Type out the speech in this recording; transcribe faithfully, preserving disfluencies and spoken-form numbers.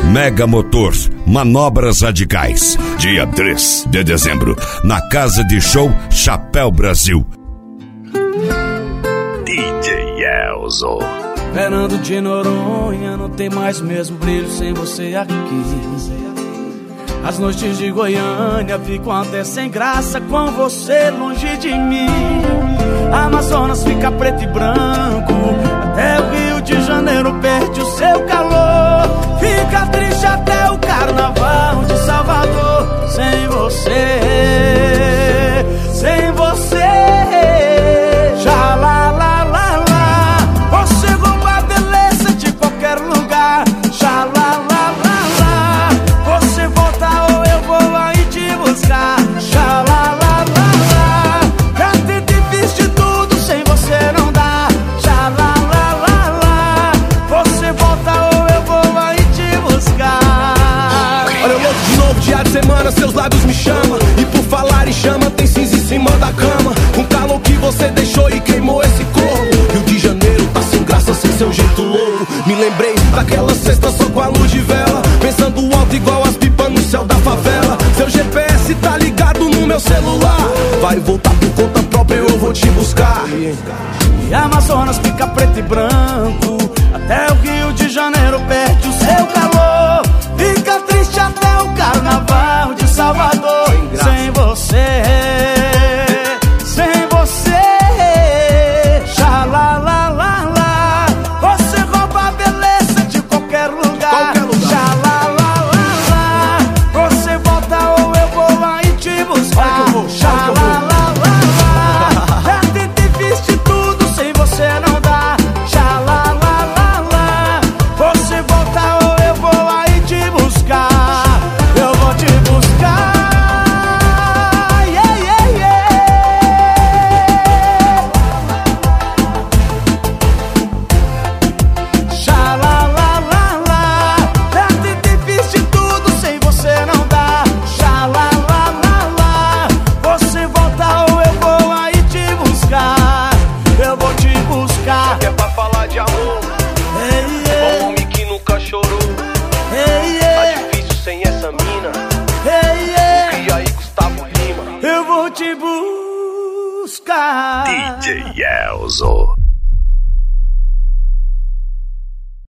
Mega Motors, manobras radicais. Dia três de dezembro, na Casa de Show Chapéu Brasil. D J Elzo. Fernando de Noronha, não tem mais o mesmo brilho sem você aqui. As noites de Goiânia ficam até sem graça com você longe de mim. A Amazonas fica preto e branco, até o Rio de Janeiro perde o seu calor. Fica triste até o Carnaval de Salvador sem você, sem você. Já lá, lá, lá, lá, você rouba a beleza de qualquer lugar. Já lá, lá, lá, lá, você volta ou eu vou aí te buscar. Já lá, lá, lá, lá, já tentei, fiz de tudo, sem você não dá. Já lá, lá, lá, lá, você volta ou eu vou aí te buscar. Olha eu louco de novo, dia de semana, seus lábios me chamam. E por falar em chama, tem cinza em cima da cama. Um calor que você deixou e queimou esse corpo. Rio de Janeiro tá sem graça, sem seu jeito louco. Me lembrei daquela sexta só com a luz de vela, pensando alto igual as pipas no céu da favela. Seu G P S tá ligado no meu celular. Vai voltar por conta própria, eu vou te buscar. E a Amazonas fica preto e branco, até o Rio de Janeiro perde o seu calor. Fica triste até o Carnaval de Salvador sem você, sem você. Já lá, lá, lá, lá, você rouba a beleza de qualquer lugar. Já lá, lá, lá, lá, você volta ou eu vou aí te buscar. Já lá, lá, lá, lá, já tentei, fiz de tudo, sem você não dá. Já lá, lá, lá, lá, você volta ou eu vou aí te buscar. Eu vou te buscar. Yeah, yeah, yeah. Já lá, lá, lá, lá, já tentei, fiz de tudo, sem você não dá. Já lá, lá, lá, lá, você volta ou eu vou aí te buscar. Eu vou te buscar. É pra falar de amor, Hey, yeah. um homem que nunca chorou. Hey, Tá yeah. difícil sem essa mina. Hey, yeah. E aí, Gustavo Lima? Eu vou te buscar. D J Elzo.